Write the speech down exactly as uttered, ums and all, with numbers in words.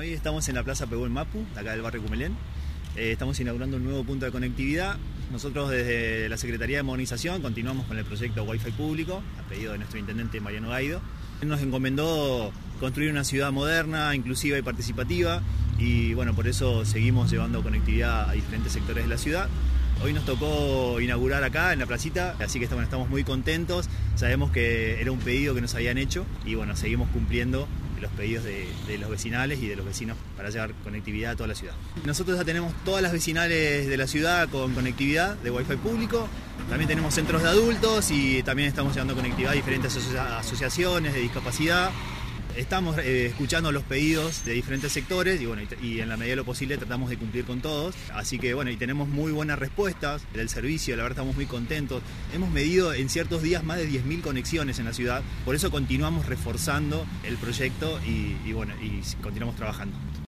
Hoy estamos en la Plaza Pehuen Mapu, de acá del barrio Cumelén. Eh, estamos inaugurando un nuevo punto de conectividad. Nosotros desde la Secretaría de Modernización continuamos con el proyecto Wi-Fi público, a pedido de nuestro intendente Mariano Gaido. Él nos encomendó construir una ciudad moderna, inclusiva y participativa, y bueno, por eso seguimos llevando conectividad a diferentes sectores de la ciudad. Hoy nos tocó inaugurar acá en la placita, así que bueno, estamos muy contentos. Sabemos que era un pedido que nos habían hecho y bueno, seguimos cumpliendo los pedidos de, de los vecinales y de los vecinos para llevar conectividad a toda la ciudad. Nosotros ya tenemos todas las vecinales de la ciudad con conectividad de Wi-Fi público. También tenemos centros de adultos y también estamos llevando conectividad a diferentes asocia asociaciones de discapacidad. Estamos eh, escuchando los pedidos de diferentes sectores y, bueno, y, y en la medida de lo posible tratamos de cumplir con todos. Así que bueno, y tenemos muy buenas respuestas del servicio, la verdad estamos muy contentos. Hemos medido en ciertos días más de diez mil conexiones en la ciudad, por eso continuamos reforzando el proyecto y, y, bueno, y continuamos trabajando.